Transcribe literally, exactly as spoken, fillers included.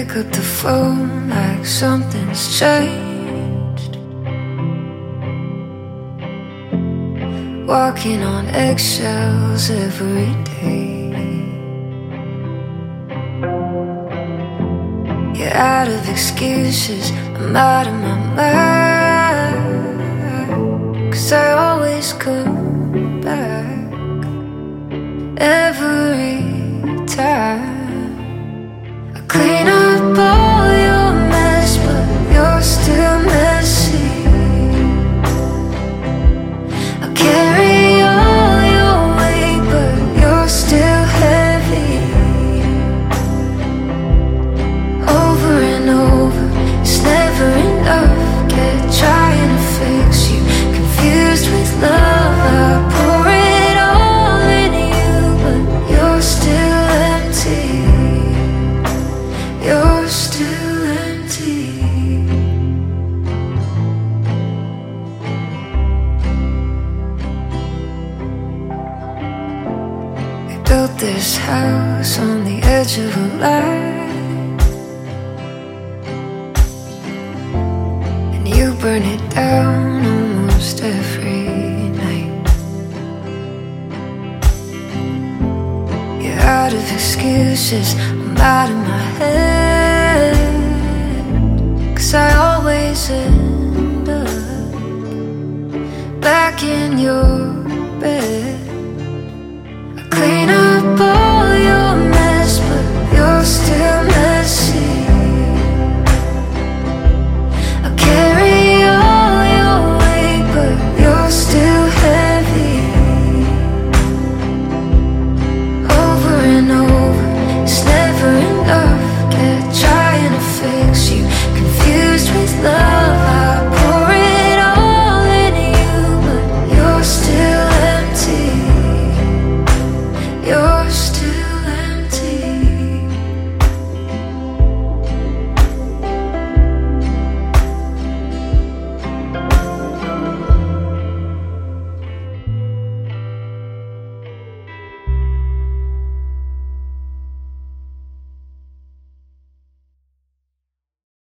pick up the phone like something's changed. Walking on eggshells every day. You're out of excuses, I'm out of my mind. 'Cause I always come back every time. I clean up all your mess, but you're still messy. I carry all your weight, but you're still heavy. Over and over, it's never enough. Kept trying to fix you, confused with love. I pour it all into you, but you're still empty. You're still empty. We built this house on the edge of a line, and you burn it down almost every night. You're out of excuses, I'm out of my head. 'Cause I always end up back in your